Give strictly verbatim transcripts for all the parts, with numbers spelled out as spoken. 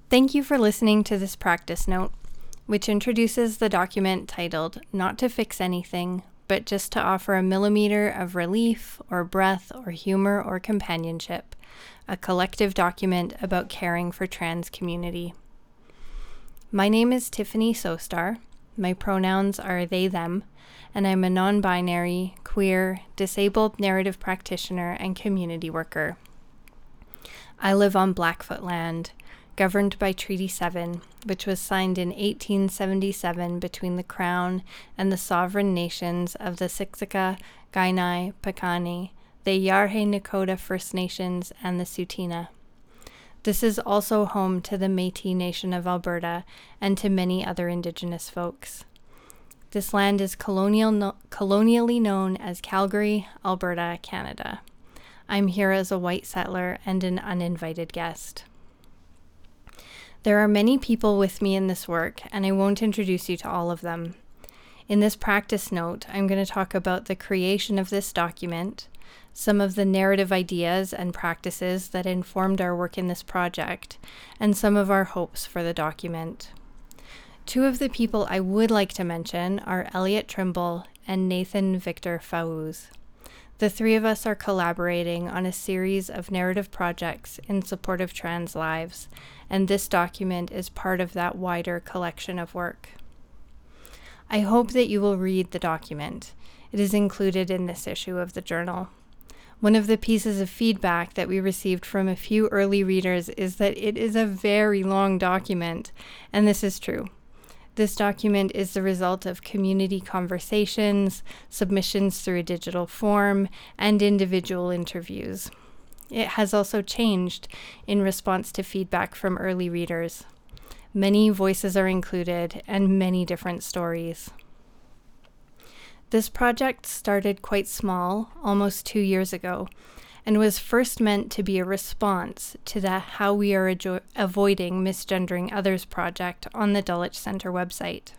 Thank you for listening to this practice note, which introduces the document titled Not to Fix Anything, but just to offer a millimeter of relief or breath or humor or companionship, a collective document about caring for trans community. My name is Tiffany Sostar. My pronouns are they, them, and I'm a non-binary, queer, disabled narrative practitioner and community worker. I live on Blackfoot land, governed by Treaty seven, which was signed in eighteen seventy-seven between the Crown and the sovereign nations of the Siksika, Kainai, Piikani, the Yarhe Nakota First Nations, and the Tsuut'ina. This is also home to the Métis Nation of Alberta and to many other Indigenous folks. This land is colonial no- colonially known as Calgary, Alberta, Canada. I'm here as a white settler and an uninvited guest. There are many people with me in this work, and I won't introduce you to all of them. In this practice note, I'm going to talk about the creation of this document, some of the narrative ideas and practices that informed our work in this project, and some of our hopes for the document. Two of the people I would like to mention are Elliot Trimble and Nathan Victor Fawuz. The three of us are collaborating on a series of narrative projects in support of trans lives, and this document is part of that wider collection of work. I hope that you will read the document. It is included in this issue of the journal. One of the pieces of feedback that we received from a few early readers is that it is a very long document, and this is true. This document is the result of community conversations, submissions through a digital form, and individual interviews. It has also changed in response to feedback from early readers. Many voices are included and many different stories. This project started quite small, almost two years ago, and was first meant to be a response to the How We Are Ajo- Avoiding Misgendering Others project on the Dulwich Centre website.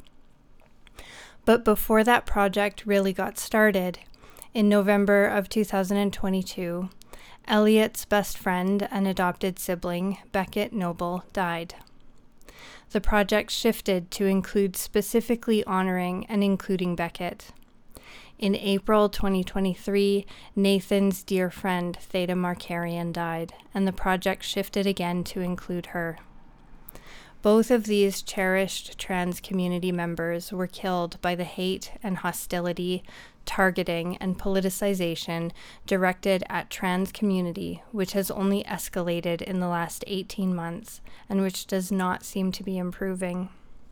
But before that project really got started, in November of two thousand twenty-two, Elliot's best friend and adopted sibling, Beckett Noble, died. The project shifted to include specifically honoring and including Beckett. In April twenty twenty-three, Nathan's dear friend, Theda Markarian, died, and the project shifted again to include her. Both of these cherished trans community members were killed by the hate and hostility, targeting, and politicization directed at trans community, which has only escalated in the last eighteen months, and which does not seem to be improving.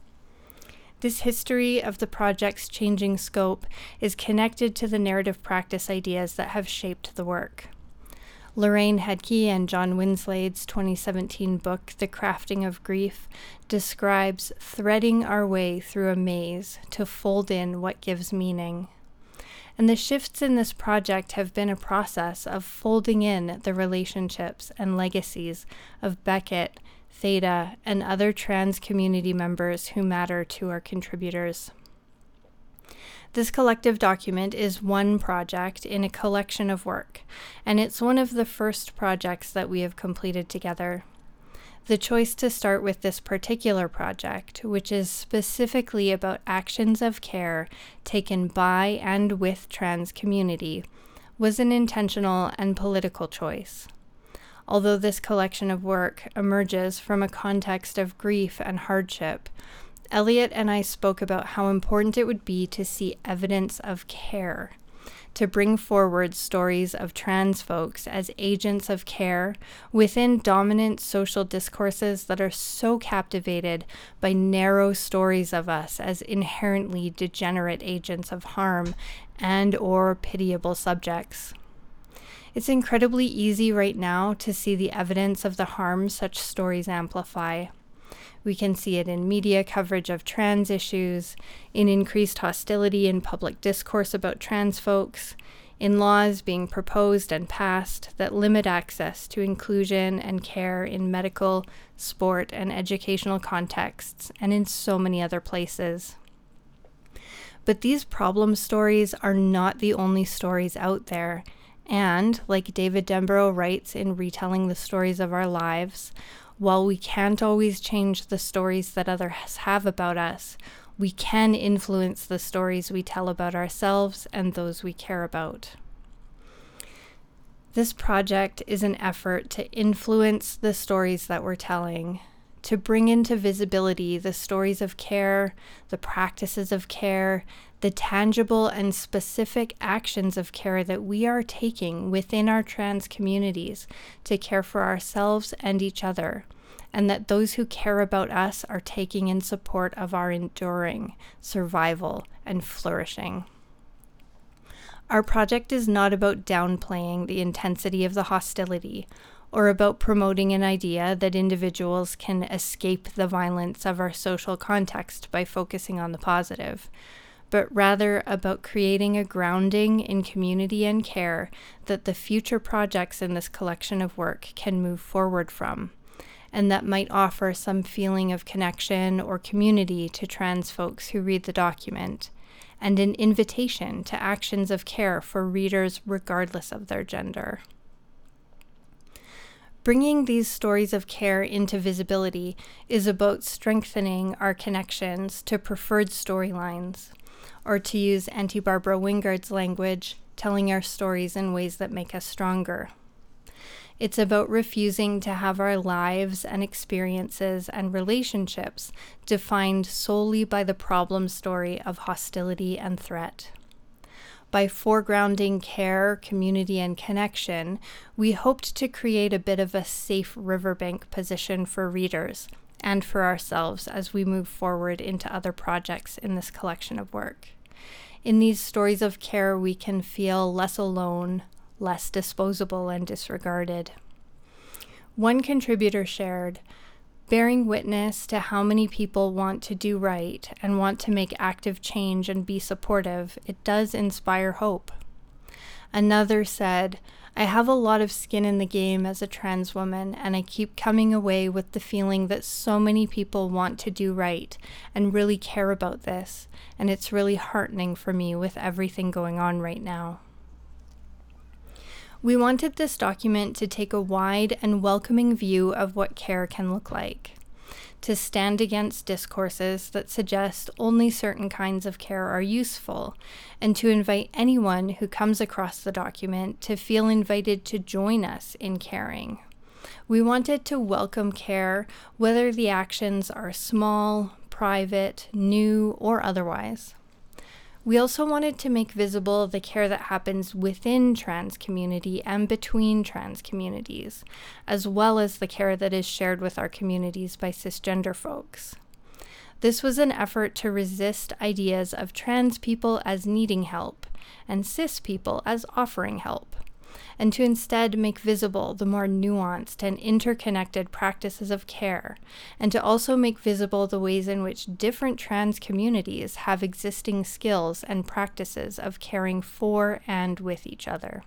This history of the project's changing scope is connected to the narrative practice ideas that have shaped the work. Lorraine Hedke and John Winslade's twenty seventeen book, The Crafting of Grief, describes threading our way through a maze to fold in what gives meaning. And the shifts in this project have been a process of folding in the relationships and legacies of Beckett, Theda, and other trans community members who matter to our contributors. This collective document is one project in a collection of work, and it's one of the first projects that we have completed together. The choice to start with this particular project, which is specifically about actions of care taken by and with trans community, was an intentional and political choice. Although this collection of work emerges from a context of grief and hardship, Elliot and I spoke about how important it would be to see evidence of care, to bring forward stories of trans folks as agents of care within dominant social discourses that are so captivated by narrow stories of us as inherently degenerate agents of harm and or pitiable subjects. It's incredibly easy right now to see the evidence of the harm such stories amplify. We can see it in media coverage of trans issues, in increased hostility in public discourse about trans folks, in laws being proposed and passed that limit access to inclusion and care in medical, sport, and educational contexts, and in so many other places. But these problem stories are not the only stories out there, and, like David Denbrough writes in Retelling the Stories of Our Lives, while we can't always change the stories that others have about us, we can influence the stories we tell about ourselves and those we care about. This project is an effort to influence the stories that we're telling, to bring into visibility the stories of care, the practices of care, the tangible and specific actions of care that we are taking within our trans communities to care for ourselves and each other, and that those who care about us are taking in support of our enduring survival and flourishing. Our project is not about downplaying the intensity of the hostility or about promoting an idea that individuals can escape the violence of our social context by focusing on the positive, but rather about creating a grounding in community and care that the future projects in this collection of work can move forward from, and that might offer some feeling of connection or community to trans folks who read the document, and an invitation to actions of care for readers regardless of their gender. Bringing these stories of care into visibility is about strengthening our connections to preferred storylines, or to use Auntie Barbara Wingard's language, telling our stories in ways that make us stronger. It's about refusing to have our lives and experiences and relationships defined solely by the problem story of hostility and threat. By foregrounding care, community, and connection, we hoped to create a bit of a safe riverbank position for readers and for ourselves as we move forward into other projects in this collection of work. In these stories of care, we can feel less alone, less disposable and disregarded. One contributor shared, "Bearing witness to how many people want to do right and want to make active change and be supportive, it does inspire hope." Another said, "I have a lot of skin in the game as a trans woman, and I keep coming away with the feeling that so many people want to do right and really care about this, and it's really heartening for me with everything going on right now." We wanted this document to take a wide and welcoming view of what care can look like, to stand against discourses that suggest only certain kinds of care are useful, and to invite anyone who comes across the document to feel invited to join us in caring. We wanted to welcome care, whether the actions are small, private, new, or otherwise. We also wanted to make visible the care that happens within trans community and between trans communities, as well as the care that is shared with our communities by cisgender folks. This was an effort to resist ideas of trans people as needing help and cis people as offering help, and to instead make visible the more nuanced and interconnected practices of care, and to also make visible the ways in which different trans communities have existing skills and practices of caring for and with each other.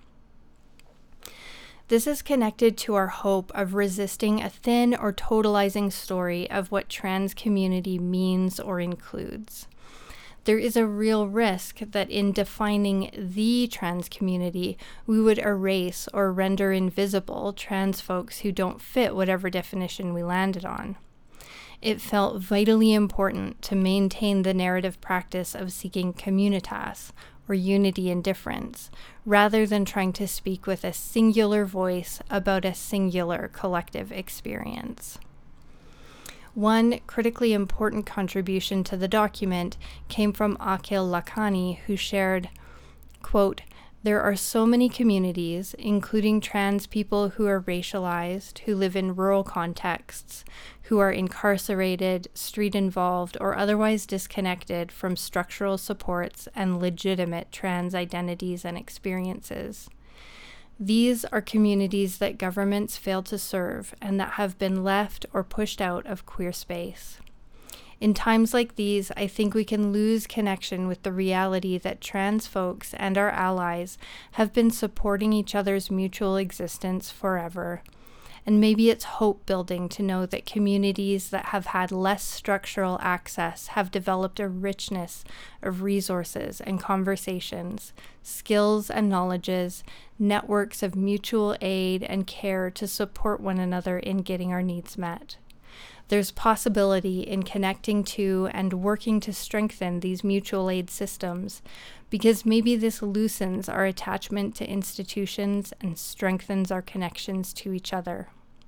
This is connected to our hope of resisting a thin or totalizing story of what trans community means or includes. There is a real risk that in defining the trans community, we would erase or render invisible trans folks who don't fit whatever definition we landed on. It felt vitally important to maintain the narrative practice of seeking communitas, or unity in difference, rather than trying to speak with a singular voice about a singular collective experience. One critically important contribution to the document came from Akhil Lakhani, who shared, quote, "There are so many communities, including trans people who are racialized, who live in rural contexts, who are incarcerated, street-involved, or otherwise disconnected from structural supports and legitimate trans identities and experiences. These are communities that governments fail to serve and that have been left or pushed out of queer space. In times like these, I think we can lose connection with the reality that trans folks and our allies have been supporting each other's mutual existence forever, And maybe it's hope building to know that communities that have had less structural access have developed a richness of resources and conversations, skills and knowledges, networks of mutual aid and care to support one another in getting our needs met. There's possibility in connecting to and working to strengthen these mutual aid systems, because maybe this loosens our attachment to institutions and strengthens our connections to each other.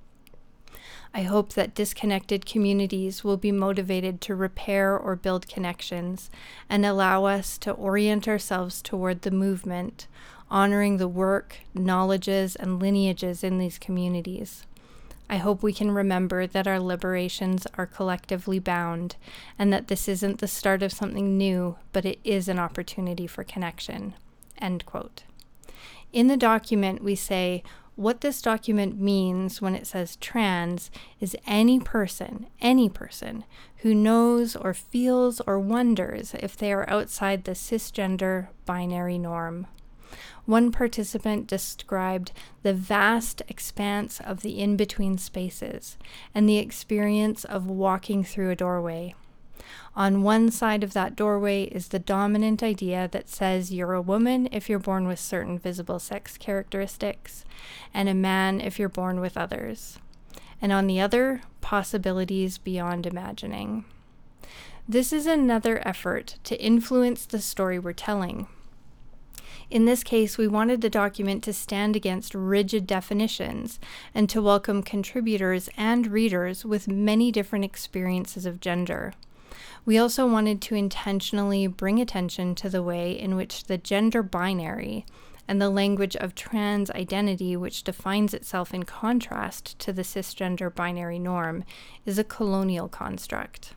I hope that disconnected communities will be motivated to repair or build connections and allow us to orient ourselves toward the movement, honoring the work, knowledges, and lineages in these communities. I hope we can remember that our liberations are collectively bound, and that this isn't the start of something new, but it is an opportunity for connection." End quote. In the document, we say, what this document means when it says trans is any person, any person, who knows or feels or wonders if they are outside the cisgender binary norm. One participant described the vast expanse of the in-between spaces and the experience of walking through a doorway. On one side of that doorway is the dominant idea that says you're a woman if you're born with certain visible sex characteristics, and a man if you're born with others. And on the other, possibilities beyond imagining. This is another effort to influence the story we're telling. In this case, we wanted the document to stand against rigid definitions and to welcome contributors and readers with many different experiences of gender. We also wanted to intentionally bring attention to the way in which the gender binary and the language of trans identity, which defines itself in contrast to the cisgender binary norm, is a colonial construct.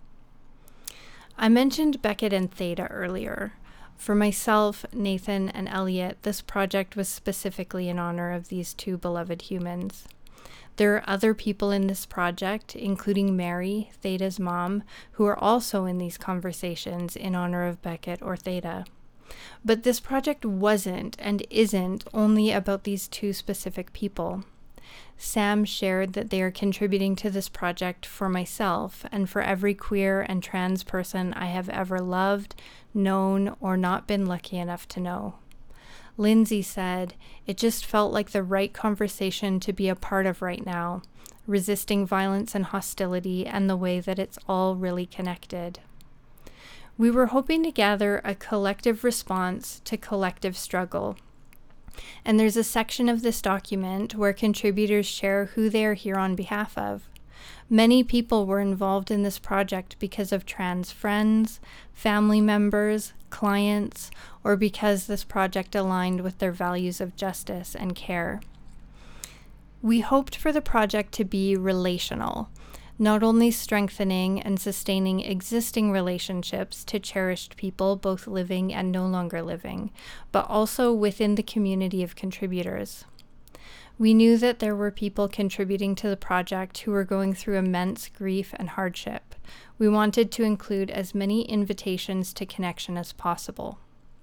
I mentioned Beckett and Theta earlier. For myself, Nathan, and Elliot, this project was specifically in honor of these two beloved humans. There are other people in this project, including Mary, Theta's mom, who are also in these conversations in honor of Beckett or Theta. But this project wasn't and isn't only about these two specific people. Sam shared that they are contributing to this project for myself and for every queer and trans person I have ever loved, known, or not been lucky enough to know. Lindsay said, "It just felt like the right conversation to be a part of right now, resisting violence and hostility and the way that it's all really connected." We were hoping to gather a collective response to collective struggle. And there's a section of this document where contributors share who they are here on behalf of. Many people were involved in this project because of trans friends, family members, clients, or because this project aligned with their values of justice and care. We hoped for the project to be relational, not only strengthening and sustaining existing relationships to cherished people, both living and no longer living, but also within the community of contributors. We knew that there were people contributing to the project who were going through immense grief and hardship. We wanted to include as many invitations to connection as possible.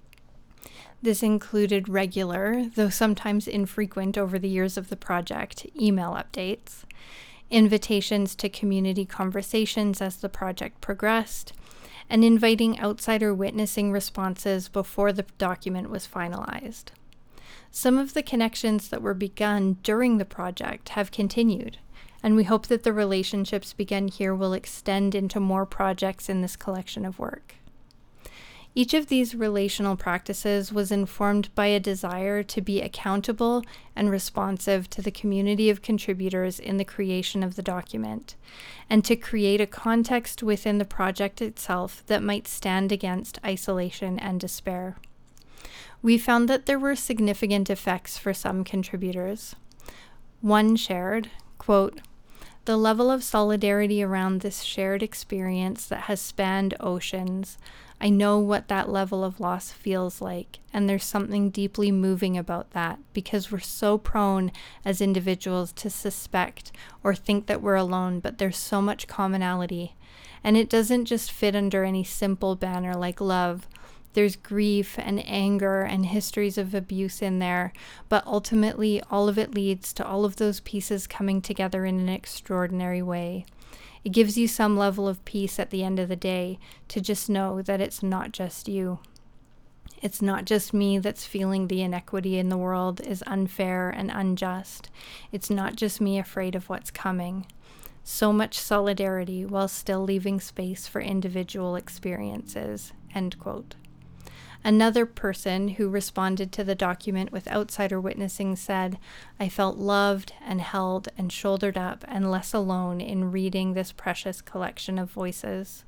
This included regular, though sometimes infrequent over the years of the project, email updates, invitations to community conversations as the project progressed, and inviting outsider witnessing responses before the document was finalized. Some of the connections that were begun during the project have continued, and we hope that the relationships begun here will extend into more projects in this collection of work. Each of these relational practices was informed by a desire to be accountable and responsive to the community of contributors in the creation of the document, and to create a context within the project itself that might stand against isolation and despair. We found that there were significant effects for some contributors. One shared, quote, "The level of solidarity around this shared experience that has spanned oceans, I know what that level of loss feels like, and there's something deeply moving about that, because we're so prone as individuals to suspect or think that we're alone, but there's so much commonality, and it doesn't just fit under any simple banner like love. There's grief and anger and histories of abuse in there, but ultimately all of it leads to all of those pieces coming together in an extraordinary way. It gives you some level of peace at the end of the day to just know that it's not just you. It's not just me that's feeling the inequity in the world is unfair and unjust. It's not just me afraid of what's coming. So much solidarity while still leaving space for individual experiences." End quote. Another person who responded to the document with outsider witnessing said, "I felt loved and held and shouldered up and less alone in reading this precious collection of voices."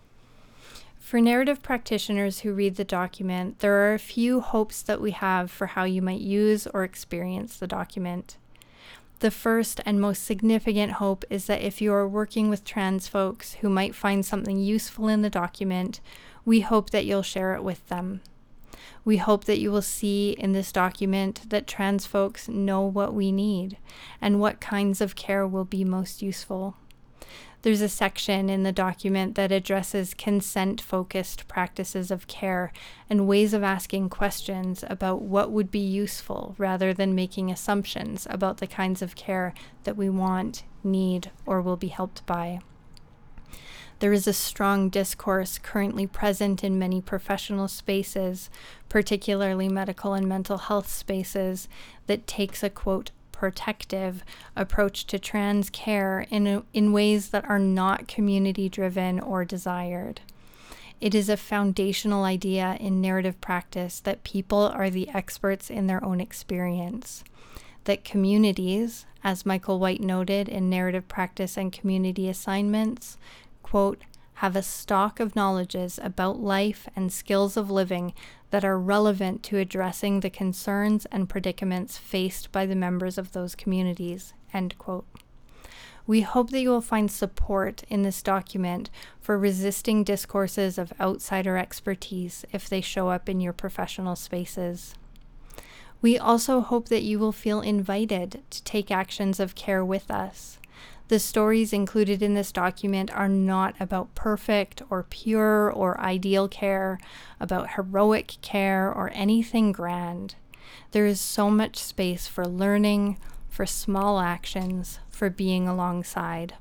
For narrative practitioners who read the document, there are a few hopes that we have for how you might use or experience the document. The first and most significant hope is that if you are working with trans folks who might find something useful in the document, we hope that you'll share it with them. We hope that you will see in this document that trans folks know what we need and what kinds of care will be most useful. There's a section in the document that addresses consent-focused practices of care and ways of asking questions about what would be useful rather than making assumptions about the kinds of care that we want, need, or will be helped by. There is a strong discourse currently present in many professional spaces, particularly medical and mental health spaces, that takes a, quote, protective approach to trans care in, a, in ways that are not community-driven or desired. It is a foundational idea in narrative practice that people are the experts in their own experience, that communities, as Michael White noted in Narrative Practice and Community Assignments, quote, have a stock of knowledges about life and skills of living that are relevant to addressing the concerns and predicaments faced by the members of those communities, end quote. We hope that you will find support in this document for resisting discourses of outsider expertise if they show up in your professional spaces. We also hope that you will feel invited to take actions of care with us. The stories included in this document are not about perfect or pure or ideal care, about heroic care, or anything grand. There is so much space for learning, for small actions, for being alongside.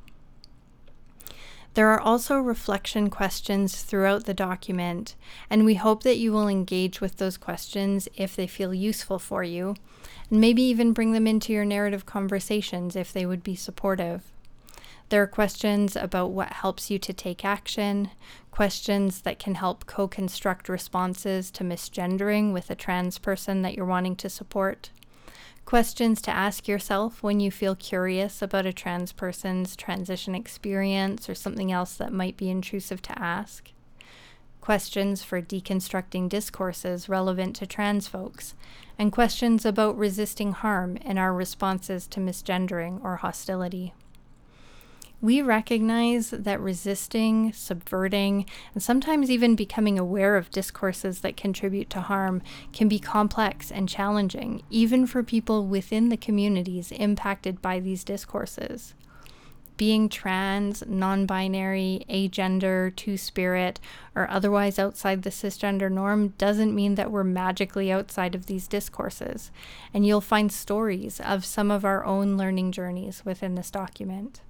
There are also reflection questions throughout the document, and we hope that you will engage with those questions if they feel useful for you, and maybe even bring them into your narrative conversations if they would be supportive. There are questions about what helps you to take action, questions that can help co-construct responses to misgendering with a trans person that you're wanting to support, questions to ask yourself when you feel curious about a trans person's transition experience or something else that might be intrusive to ask, questions for deconstructing discourses relevant to trans folks, and questions about resisting harm in our responses to misgendering or hostility. We recognize that resisting, subverting, and sometimes even becoming aware of discourses that contribute to harm can be complex and challenging, even for people within the communities impacted by these discourses. Being trans, non-binary, agender, two-spirit, or otherwise outside the cisgender norm doesn't mean that we're magically outside of these discourses, and you'll find stories of some of our own learning journeys within this document.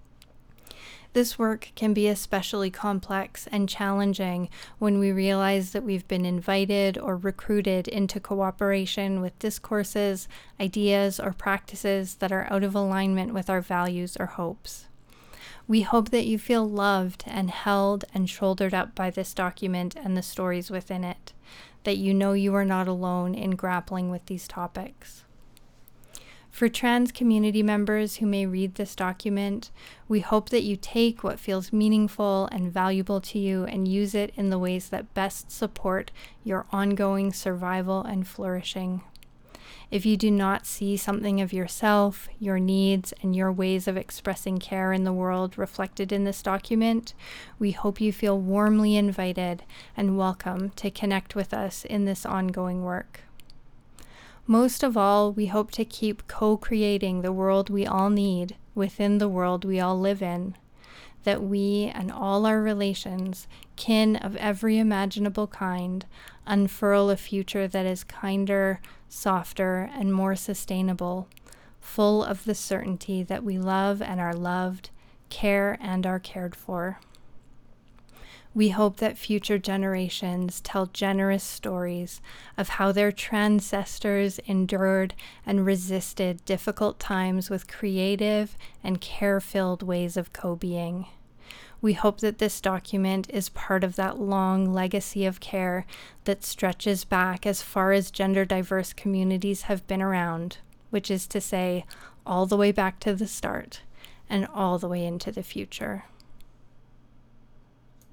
This work can be especially complex and challenging when we realize that we've been invited or recruited into cooperation with discourses, ideas, or practices that are out of alignment with our values or hopes. We hope that you feel loved and held and shouldered up by this document and the stories within it, that you know you are not alone in grappling with these topics. For trans community members who may read this document, we hope that you take what feels meaningful and valuable to you and use it in the ways that best support your ongoing survival and flourishing. If you do not see something of yourself, your needs, and your ways of expressing care in the world reflected in this document, we hope you feel warmly invited and welcome to connect with us in this ongoing work. Most of all, we hope to keep co-creating the world we all need within the world we all live in. that we and all our relations, kin of every imaginable kind, unfurl a future that is kinder, softer, and more sustainable, full of the certainty that we love and are loved, care and are cared for. We hope that future generations tell generous stories of how their ancestors endured and resisted difficult times with creative and care-filled ways of co-being. We hope that this document is part of that long legacy of care that stretches back as far as gender-diverse communities have been around, which is to say, all the way back to the start and all the way into the future.